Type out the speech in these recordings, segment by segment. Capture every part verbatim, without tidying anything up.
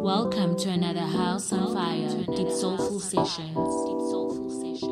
Welcome to another House on Fire Deep Soulful Sessions.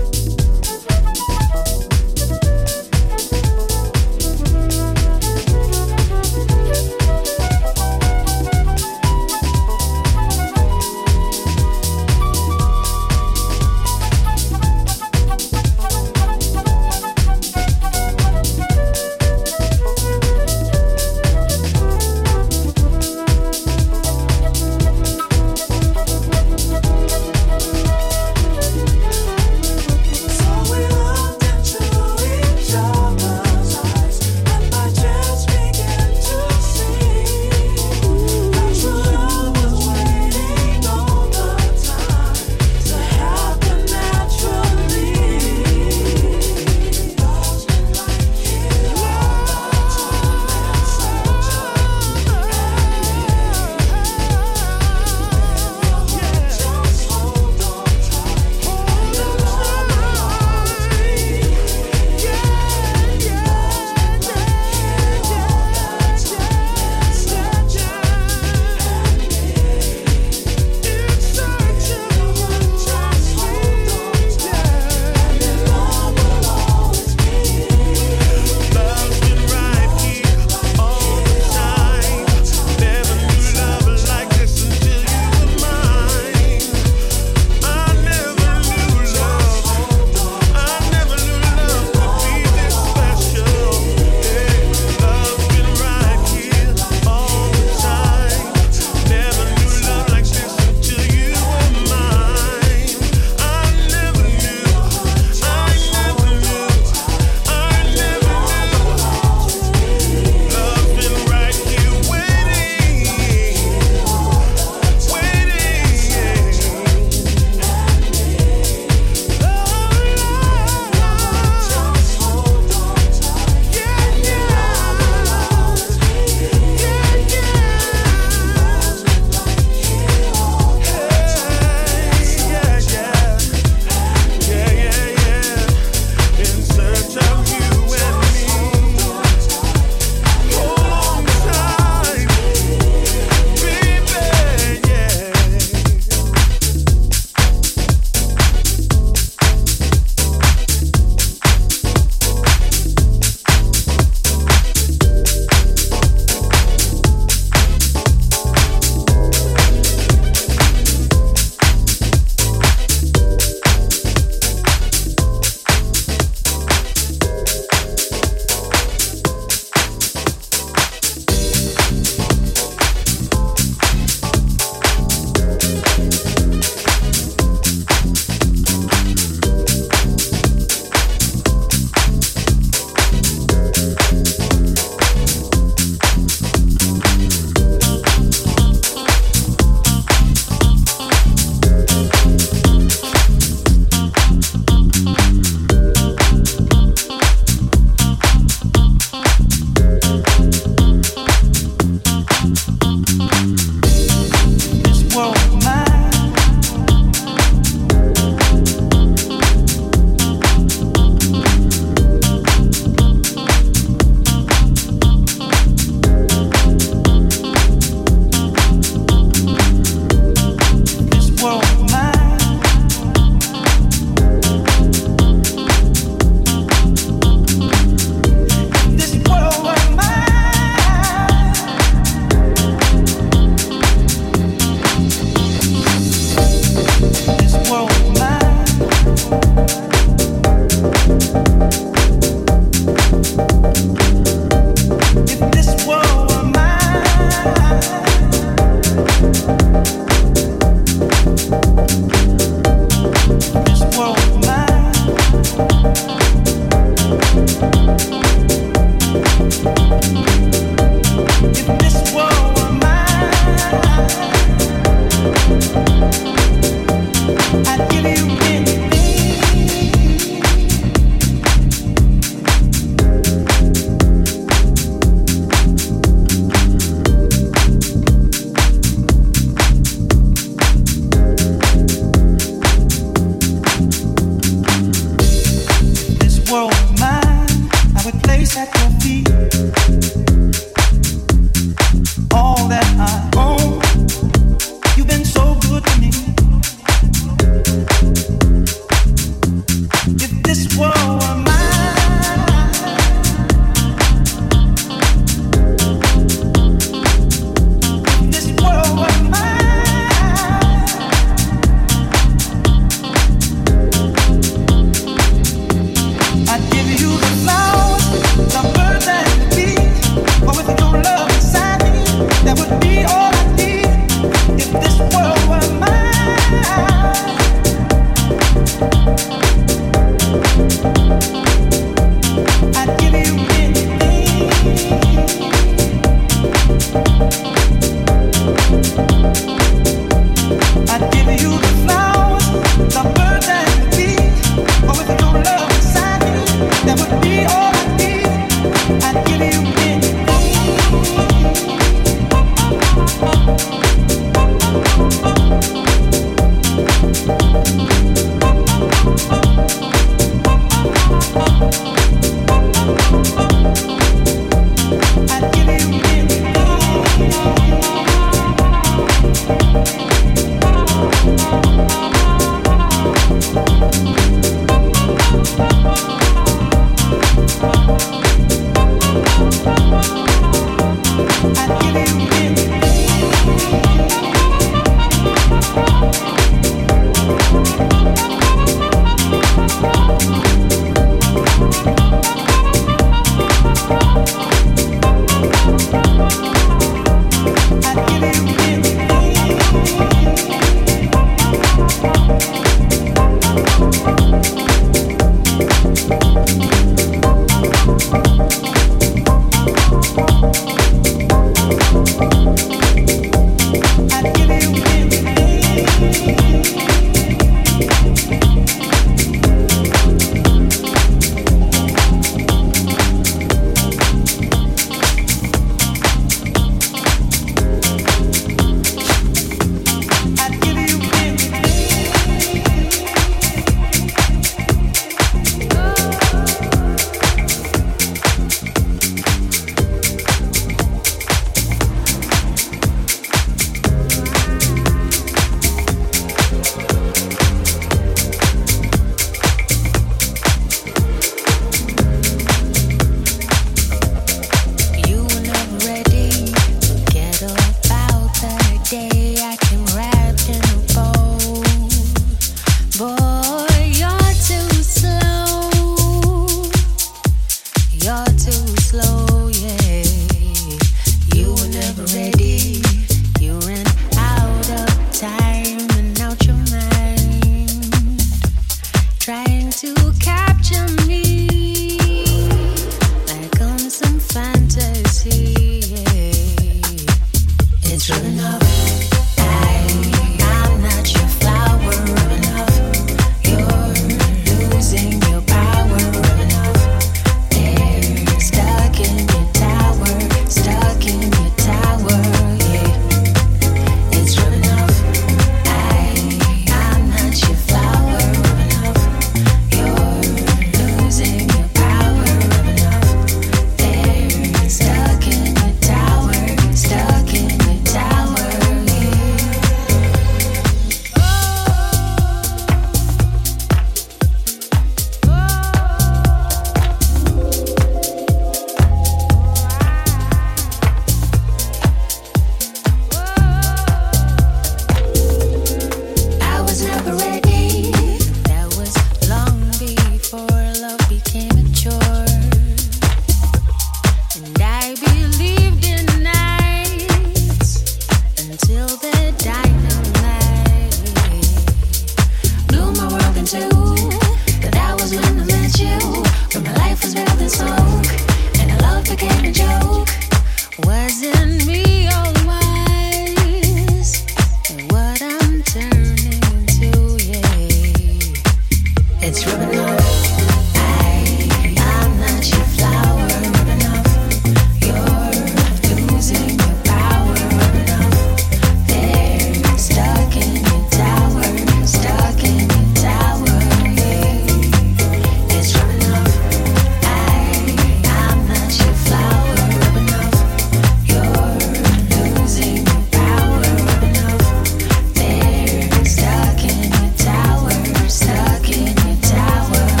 Stuck in your tower, stuck in your tower.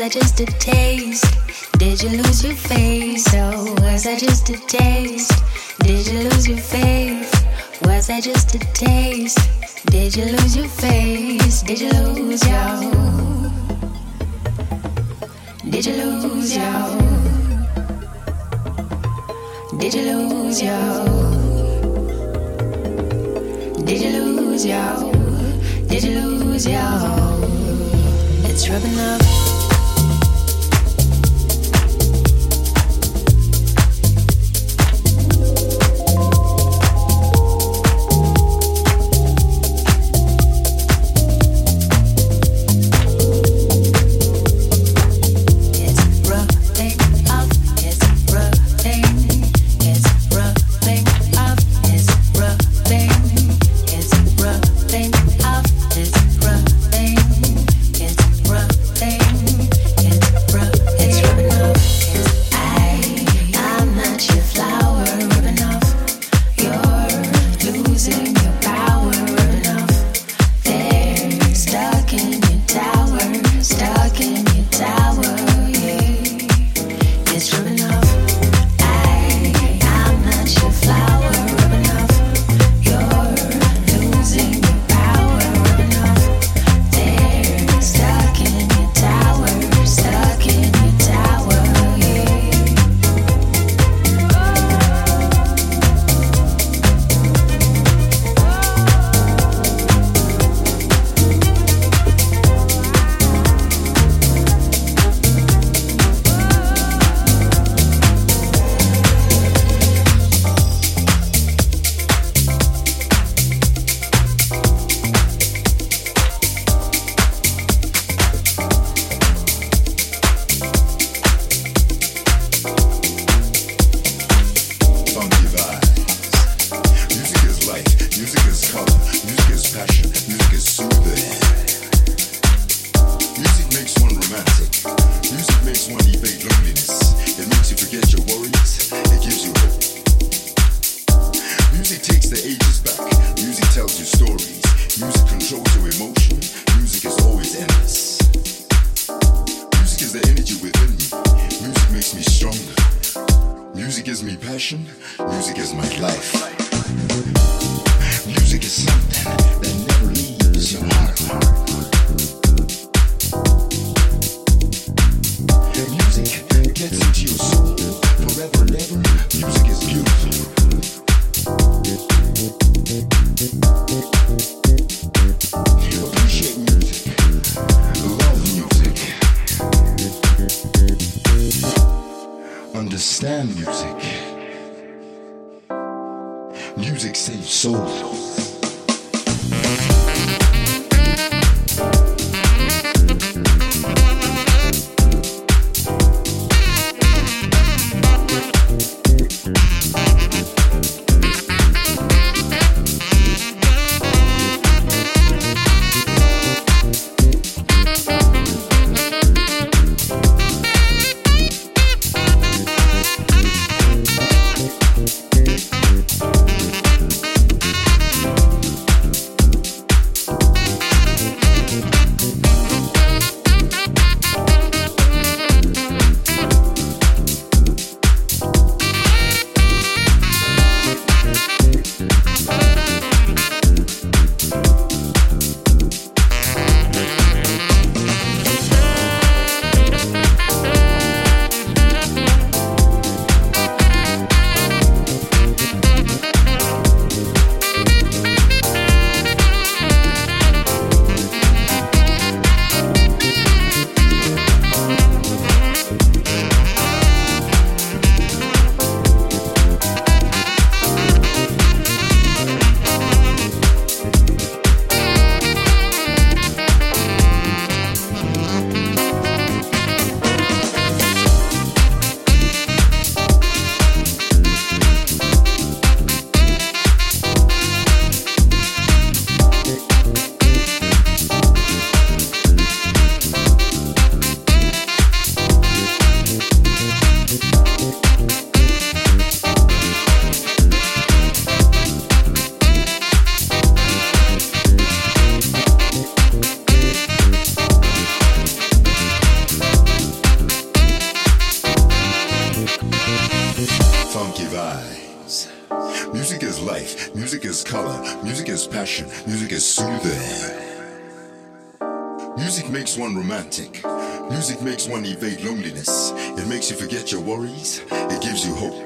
that just a taste? Did you lose your faith? So was that just a taste? Did you lose your faith? Was that just a taste? Did you lose your face? Did you lose your? Did you lose your? Did you lose your? Did you lose your? Did you lose your? It's rubbing up. Music is life, music is color, music is passion, music is soothing. Music makes one romantic. Music makes one evade loneliness. It makes you forget your worries. It gives you hope.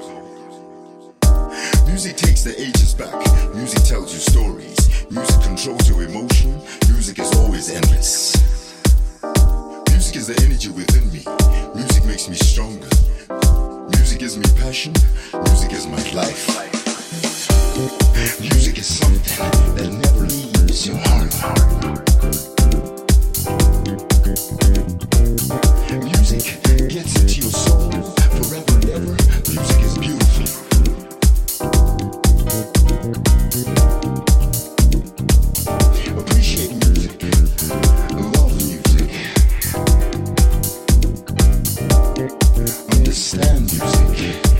Music takes the ages back. Music tells you stories. Music controls your emotion. Music is always endless. Music is the energy within me. Music makes me stronger. Music gives me passion. Music is my life. Music is something that never leaves your heart. Music gets into your soul forever and ever. Music is beautiful. Appreciate music. Love music. Understand music.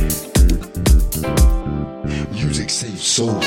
Music saves souls.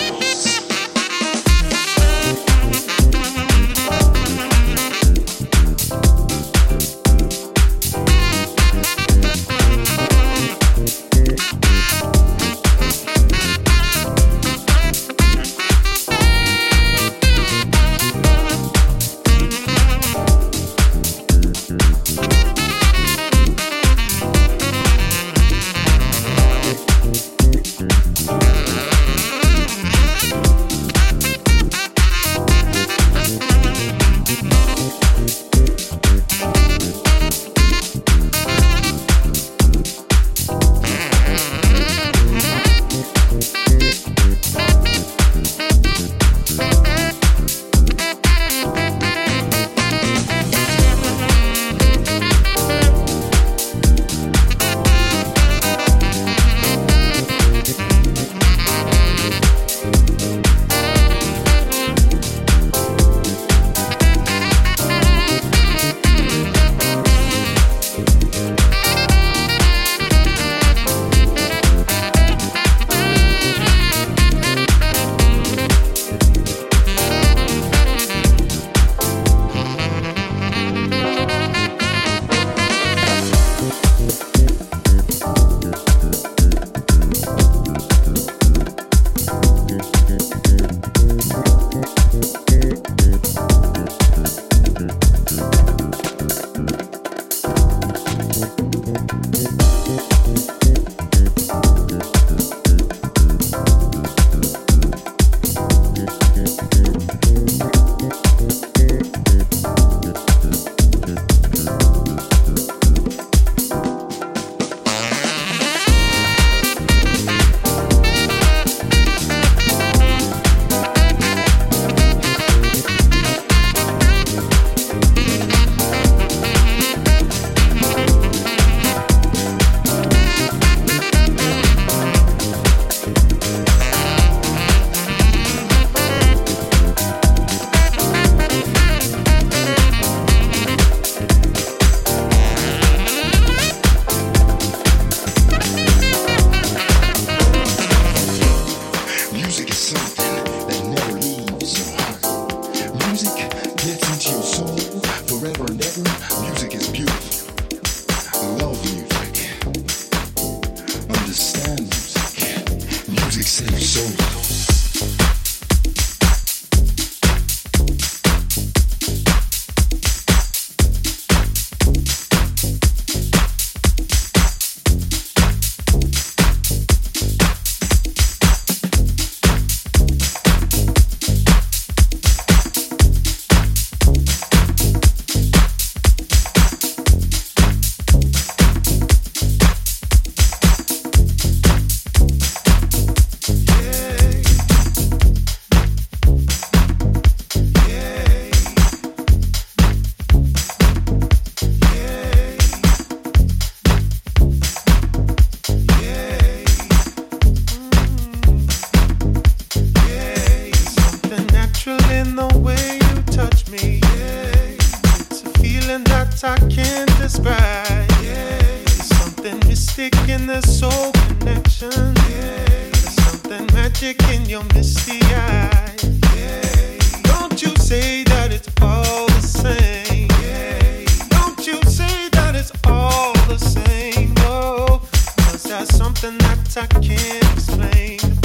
I can't describe. Yeah. There's something mystic in the soul connection. Yeah. There's something magic in your misty eyes. Yeah. Don't you say that it's all the same. Yeah. Don't you say that it's all the same. No, 'cause there's something that I can't explain about this.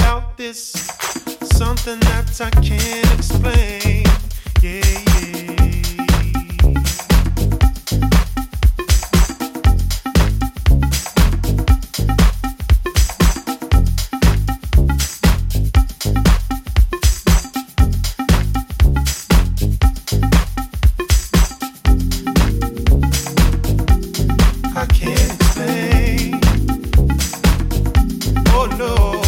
this, something that I can't explain. Yeah, yeah. I can't explain. Oh no.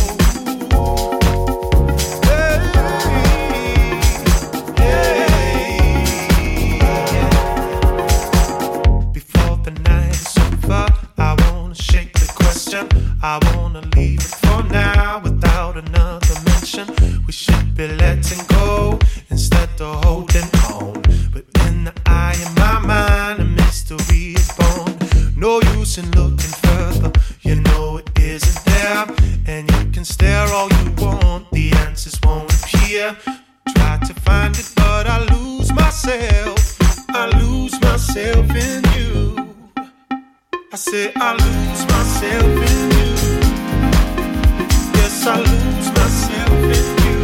I wanna leave it for now without another mention. We should be letting go instead of holding on. But in the eye of my mind, a mystery is born. No use in looking further, you know it isn't there. And you can stare all you want, the answers won't appear. Try to find it, but I lose myself. I lose myself in you. I say I lose myself in you. Yes, I lose myself in you.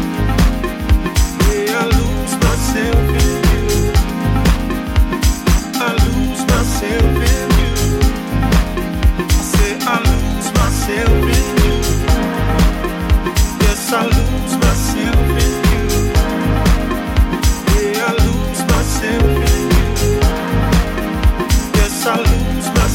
Yeah, I lose myself in you. I lose myself in you. I say I lose myself in you. Yes, I lose myself in you. Yeah, I lose myself in you. Yes, I lose.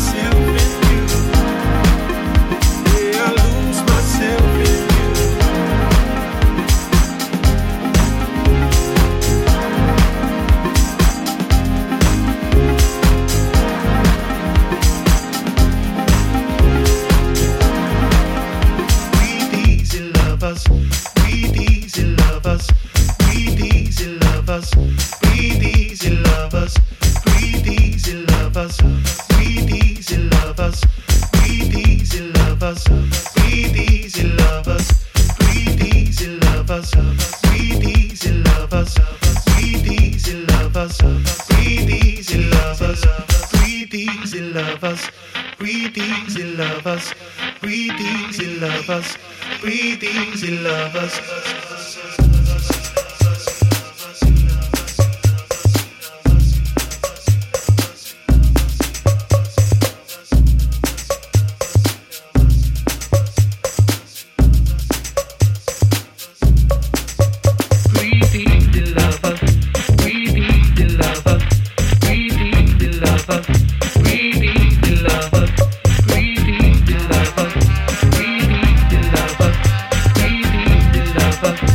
Breathe easy, lovers. Breathe easy, lovers. Breathe easy, lovers. Love.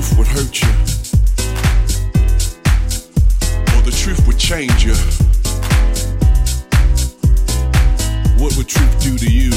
truth would hurt you, or the truth would change you, what would truth do to you?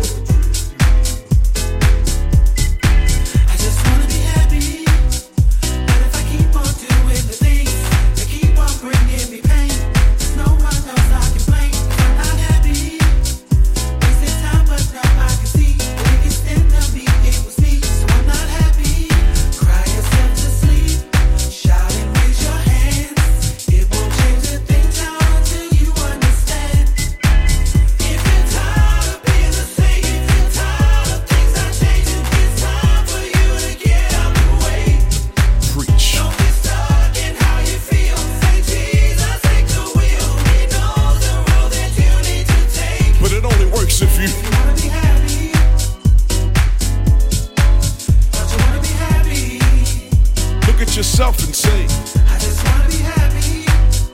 Yourself and say, I just wanna be happy.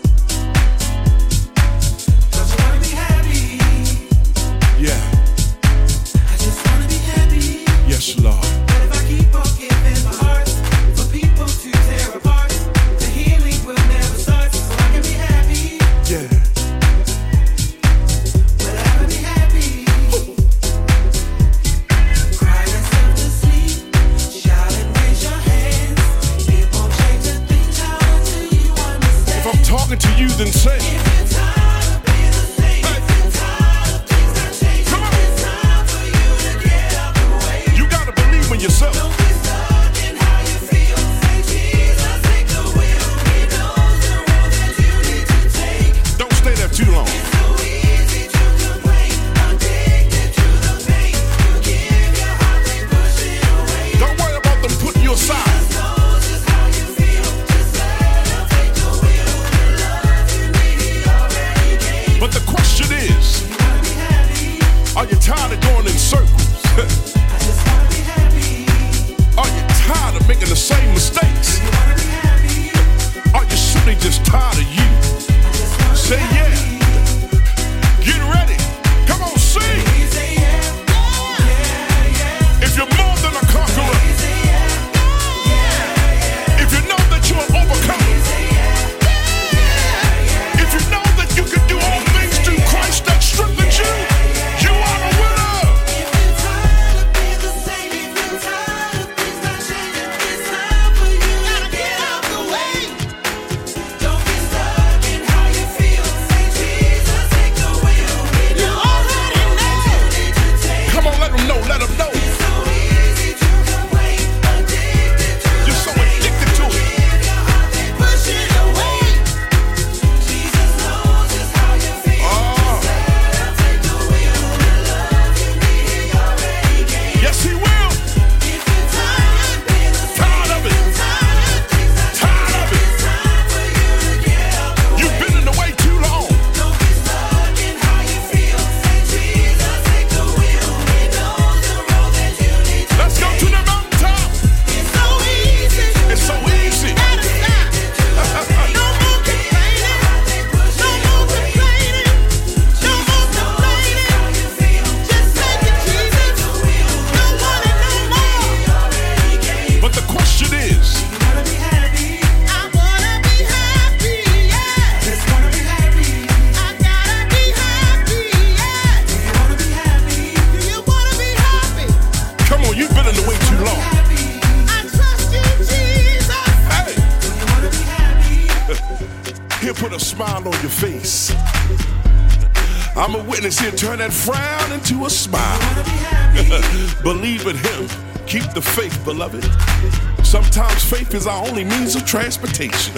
Don't you wanna be happy? Yeah. I just wanna be happy. Yes, Lord. But if I keep on giving my heart for people to tear apart, the healing will never start, so I can be happy. Yeah. Will I ever be happy? Cry yourself to sleep, shout and raise your hands. If I'm talking to you, then say, if you're tired of being the same, hey. If you're tired of things not changing, come on. It's time for you to get out the way. You gotta believe in yourself. Don't be stuck in how you feel. Say, Jesus, take the wheel. He knows the road that you need to take. Don't stay there too long. It's so easy to complain, addicted to the pain. You give your heart, they push it away. Don't worry about them putting you aside. But the question is, are you tired of going in circles? I just wanna be happy. Are you tired of making the same mistakes? Do you wanna be happy? Are you simply just tired of you? I just wanna Say be yeah. Happy. Get ready. Come on, sing. Say yeah. Yeah, yeah. If you're more than a conqueror, say yeah. Yeah, yeah. If you know that you're an overcomer, say yeah. Yeah, yeah. If you know that you can do all things through Christ that strengthens you, you are a winner. If you're tired of being the same, if you're tired of things not changing, it's time for you to get out the way. Don't be stuck in how you feel. Say, Jesus, take the wheel. You already know. Come on, let them know, let them know. It's so easy to complain, addicted to You're so addicted to it. Give your heart, they push it away. Jesus knows just how you feel. Oh. Take the wheel. The love you need, he already gave. Yes, he will. If you're tired of being the same, tired of it. Tired of things not tired of it. It's time for you to get out the way. You've been in the way too long. Don't be stuck in how you feel. Say, Jesus, take the wheel. He knows the road that you need to Let's go to the mountaintop. It's so easy. It's so easy. Gotta stop. No more complaining. No more complaining. No more complaining. Just take it, Jesus. No one and no more. But the question is, you wanna be happy? I wanna be happy, yeah. Just wanna be happy. I gotta be happy, yeah. Do you wanna be happy? Do you wanna be happy? Come on, you've been in the way too long. I trust you, Jesus. Hey. Do you wanna be happy? He'll put a smile on your face. I'm a witness here, turn that frown into a smile. Believe in him. Keep the faith, beloved. Sometimes faith is our only means of transportation.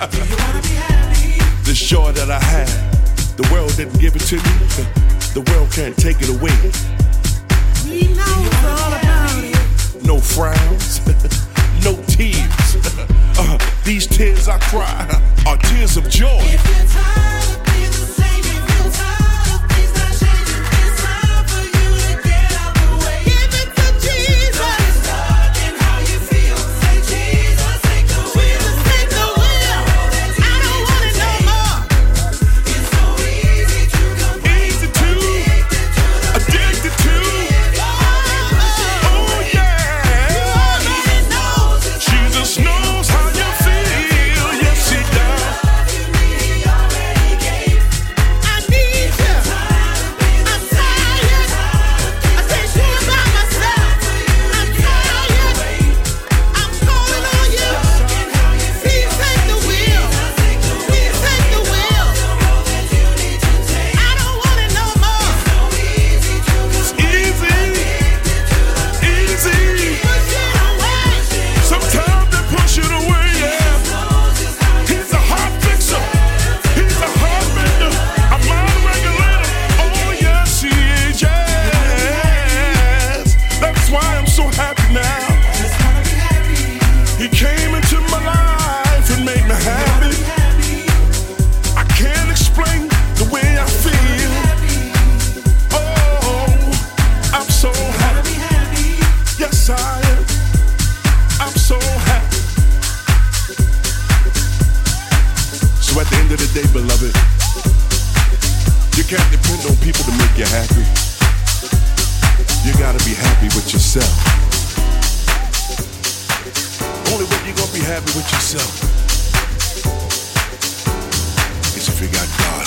This joy that I have, the world didn't give it to me. The world can't take it away. We know all about it. No frowns, no tears. Uh, these tears I cry are tears of joy. If you're tired of being the same, if you're tired of things not changing, it's time for you to get out the way. Give it to Jesus. Don't be stuck in how you feel. Say, Jesus, take the wheel. Jesus, take the wheel. I don't want it no more. It's so easy to complain. Easy to. Addicted to. Oh, yeah. You already know. Jesus Messiah. I'm so happy. So at the end of the day, beloved, you can't depend on people to make you happy. You gotta be happy with yourself. Only way you're gonna be happy with yourself is if you got God.